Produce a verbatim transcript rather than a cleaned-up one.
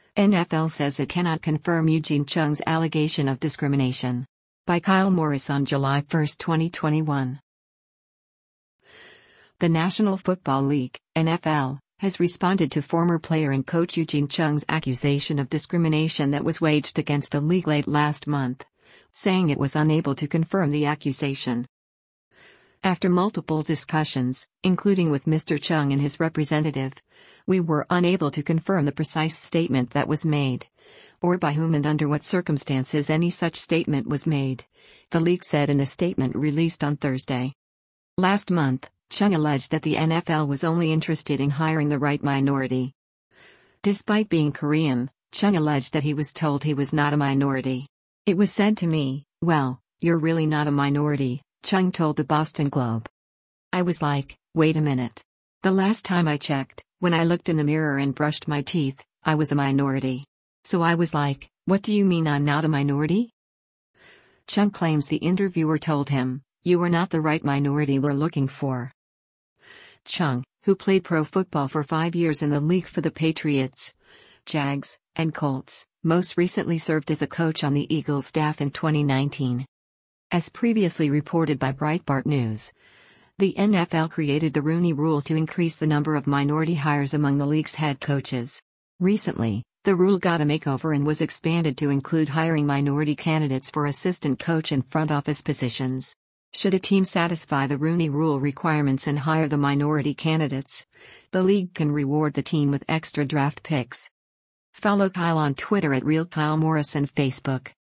N F L says it cannot confirm Eugene Chung's allegation of discrimination. By Kyle Morris on July first, twenty twenty-one. The National Football League, N F L, has responded to former player and coach Eugene Chung's accusation of discrimination that was waged against the league late last month, saying it was unable to confirm the accusation. After multiple discussions, including with Mister Chung and his representative, we were unable to confirm the precise statement that was made, or by whom and under what circumstances any such statement was made, the league said in a statement released on Thursday. Last month, Chung alleged that the N F L was only interested in hiring the right minority. Despite being Korean, Chung alleged that he was told he was not a minority. "It was said to me, 'Well, you're really not a minority,'" Chung told the Boston Globe. "I was like, wait a minute. The last time I checked, when I looked in the mirror and brushed my teeth, I was a minority. So I was like, what do you mean I'm not a minority?" Chung claims the interviewer told him, "You are not the right minority we're looking for." Chung, who played pro football for five years in the league for the Patriots, Jags, and Colts, most recently served as a coach on the Eagles staff in twenty nineteen. As previously reported by Breitbart News, the N F L created the Rooney Rule to increase the number of minority hires among the league's head coaches. Recently, the rule got a makeover and was expanded to include hiring minority candidates for assistant coach and front office positions. Should a team satisfy the Rooney Rule requirements and hire the minority candidates, the league can reward the team with extra draft picks. Follow Kyle on Twitter at Real Kyle Morris and Facebook.